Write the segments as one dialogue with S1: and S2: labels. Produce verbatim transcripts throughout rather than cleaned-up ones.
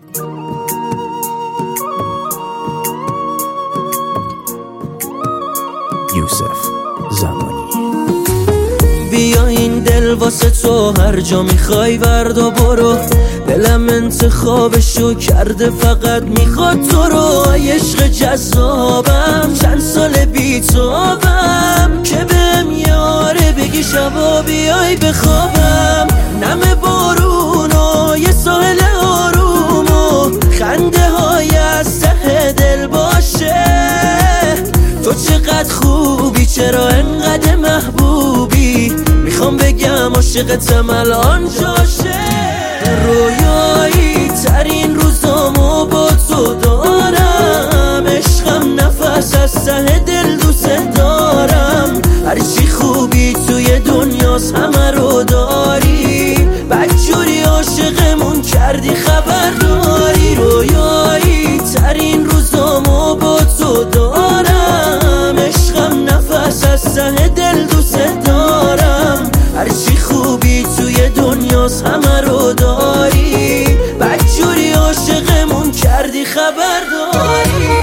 S1: یوسف زمانی.
S2: بیا این دل واسه تو هر جا میخوای ورد و برو، دلم انتخابشو کرده فقط میخواد تو رو. عشق جذابم چند سال بیتابم که بهم یاره بگی شبا بیای بخوابم. نم بارون و یه ساحل آروم و خنده های از ته دل باشه. تو چقدر خوبی چرا انقدر محبوبی، میخوام بگم عاشقتم الان جاشه. رویایی ترین روزامو با تو دارم، عشقم نفس از ته دل دوست دارم. هرچی خوبی توی دنیاست همه رو داری، بدجوری عاشقمون کردی خبر داری. رویایی ترین روزامو با تو دارم، عشقم نفس از ته دل دوست دارم. هرچی خوبی توی دنیاست همه رو داری، بدجوری عاشقمون کردی خبر داری.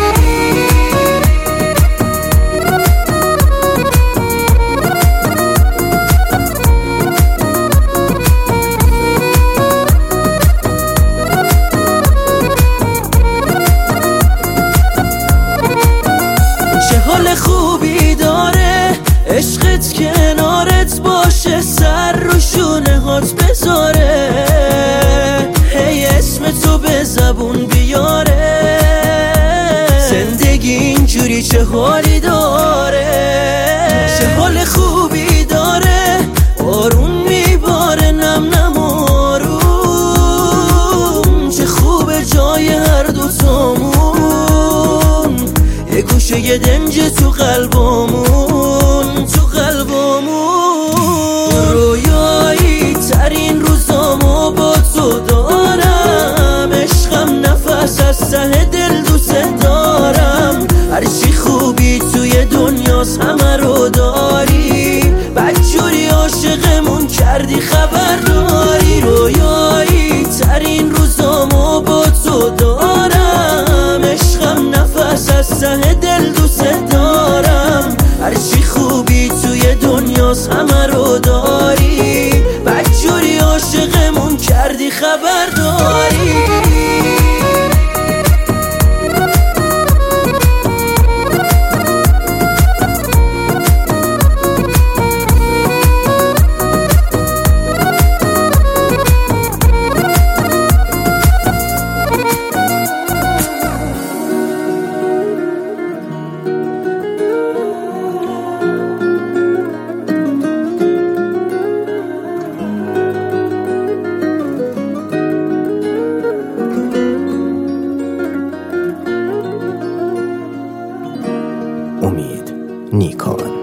S2: چه حال خوبی داره عشقت کنارت باشه، سر رو شونه هات بذاره، هی اسم تو به زبون بیاره. زندگی اینجوری چه حالی داره، چه حال خوبی داره، آروم میباره نم نم آروم. چه خوبه جای هر دوتامون، یه گوشه یه دنج تو قلبمون، تو قلبمون. رویایی ترین روزامو با تو دارم، عشقم نفس از ته دل دوست دارم. هرچی خوبی توی دنیاست همه رو داری، بدجوری عاشقمون کردی خبر داری. رویایی ترین روزامو با تو دارم، عشقم نفس از ته دل دوست دارم. هرچی خوبی توی دنیاست همه رو داری، بدجوری عاشقمون کردی خبر داری.
S1: امید نیکان.